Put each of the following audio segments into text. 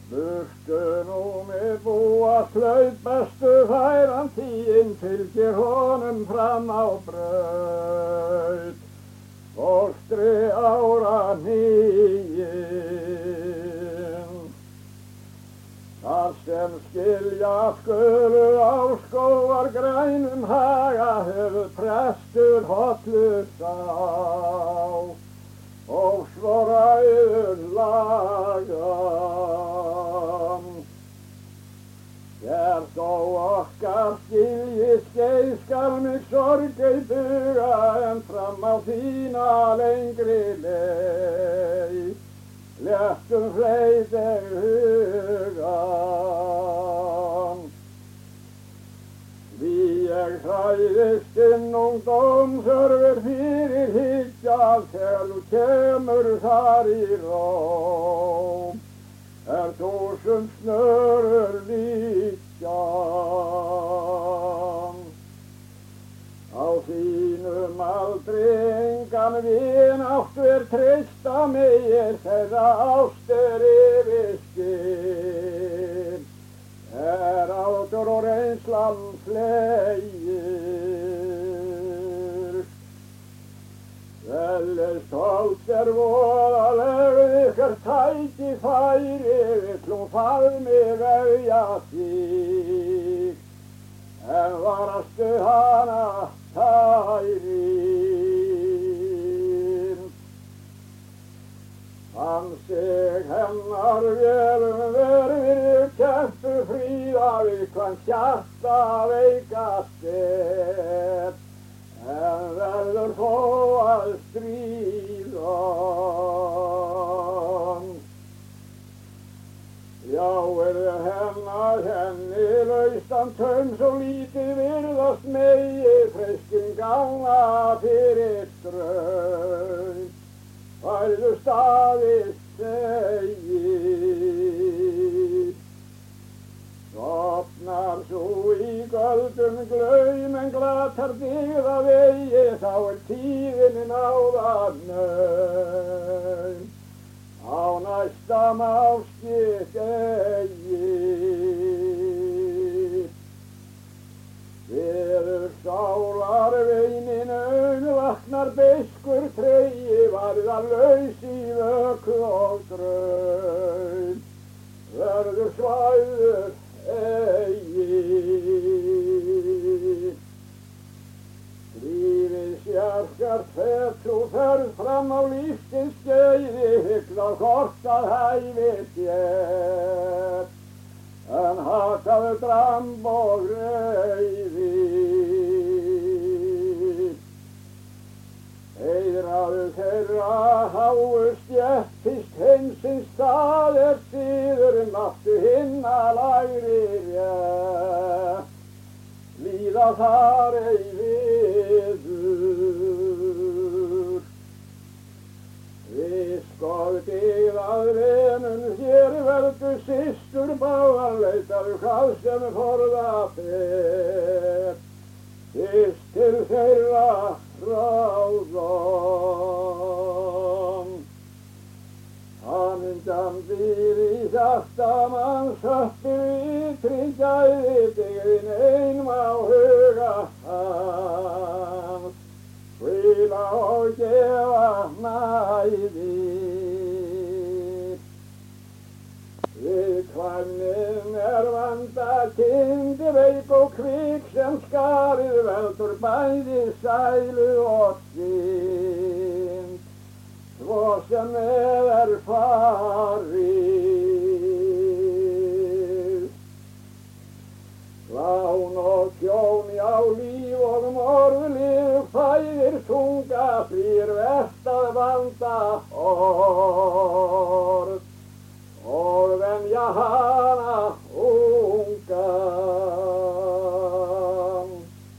Burtu nú með búa slaut bestu færan tíinn fylgir honum fram á braut. Fóstri ára hnýinn. Þar sem skilja skulu á skógar grænum haga hefur prestur hollur sá og svo ræður lagan. Hér þó okkar skilji skeið skal mig sorgei buga en fram á þína lengri leið. Léttum fleyt hugan. Því ég hræðist ungdómsörfur fyrir hyggjað þegar þú kemur þar í róm. Þúsund snörur líkja. Á þínum aldri engan vináttu treysta megir þeirra ástir yfirskyn. Átur og reynslan flegir. Veljast holt voðalegu ykkar tækifæri vill faðmi vefja þig en varastu hana tærin. Hann sig hennar vélum verður kempu fríða við hvern hjarta veikast en verður þó að stríða. Já, henni laustan taums og lítið virðast megi freistin ganga fyrir straum. Færðu staðist segir. Sopnar svo í göldum glaum en glatar dyggða vegi þá tíðin náða naum. Á næsta máski segir. Veður sálar veinin vaknar beiskur tregi varðar laus í vöku og draum. Verður svæður eigi. Lífið sjarkar þú ferð fram á lífsins skeiði hygl á kort að hæfi þér en hakaðu dramb og reiði. Heiðraðu þeirra háu stétt fyrst heimsins það síður máttu hinna lægri rétt. Líða þar ei viður. Viskogdið að venun hér verðu systur báðar leitaðu hvað sem forða fer. Fyrst til þeirra ráðan. Hamingjan býr í hjarta manns höppu ytri gæði dyggðin ein má huga hans. Hvíla og gefa næði. Viðkvæmnin vanda kyndi veik og kvik sem skarið veldur bæði sælu og synd. Svo sem með farið. Lán og tjón, já líf og morðlið fæðir þunga flýr vert að vanda orð og venja hana ungan.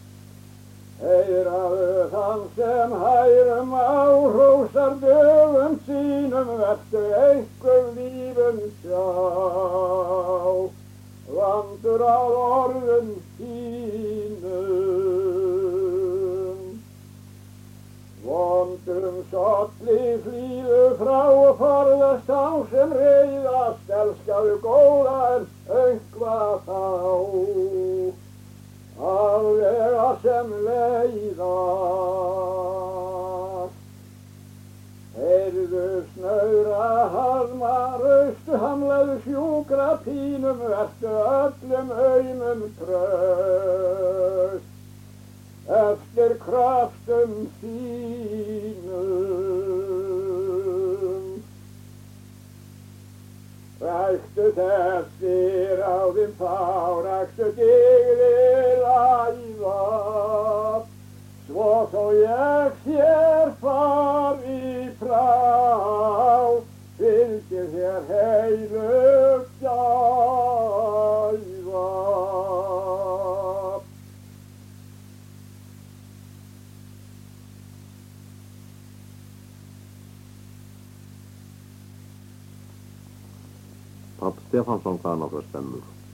Heyraðu þann sem hærum á hrósar dögum sínum vertu einhver lífum sjá. Vandur á orðum þínum. Vondum solli flýðu frá og forðast á sem reiðast elska hugsaðu góða en eitthvað þá alvega sem leiðar. Heyrðu snauðra harma raustu hamlaðu sjúkra pínum vertu öllum aumum traust eftir kraftum þínum. Ræktu þessir á þín fárakstu dygðir æða, svo þó ég þér fari frá, fylgir þér heilug gæfa. Páll Stefánsson kvað nokkrar stemmur.